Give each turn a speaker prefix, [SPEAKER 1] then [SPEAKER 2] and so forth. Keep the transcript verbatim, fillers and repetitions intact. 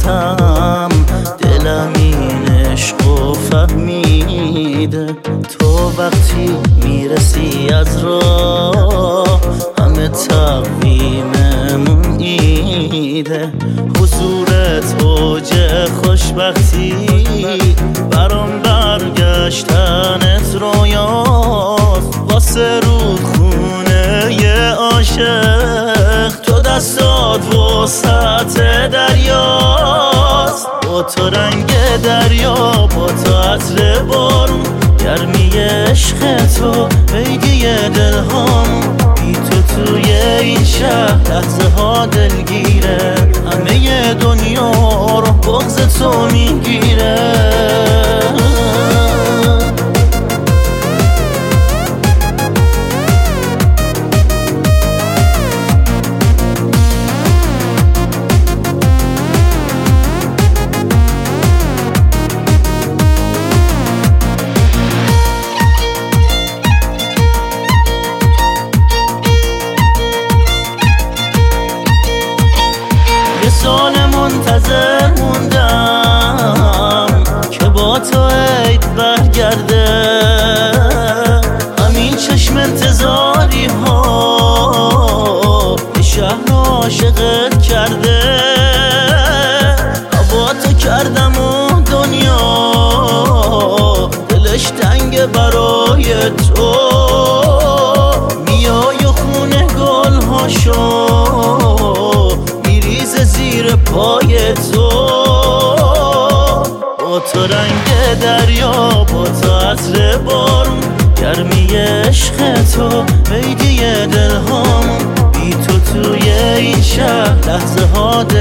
[SPEAKER 1] گفتم دلم این عشقو فهمیده. تو وقتی میرسی از راه همه تقویممون ایده. حضورت اوج خوشبختی برام برگشتنت رویاست. واسه رودخونه ی عاشق تو دستات وسط دریاست. با تو رنگ دریا با تو عطر بارون گرمی عشق تو عیدی دلهام. بی تو توی این شهر لحظه ها دلگیره. همه دنیا رو بغض تو میگیره. سال منتظر موندم که با تو عید برگرده. همین چشم انتظاری ها به شهر عاشقت کرده. با تو کردم و دنیا دلش تنگ برای تو. میای و خونه گل هاشو زیر پای تو. با تو رنگ دریا با تو عطر بارون گرمی عشق تو عیدی دلهام. بی تو توی این شهر لحظه ها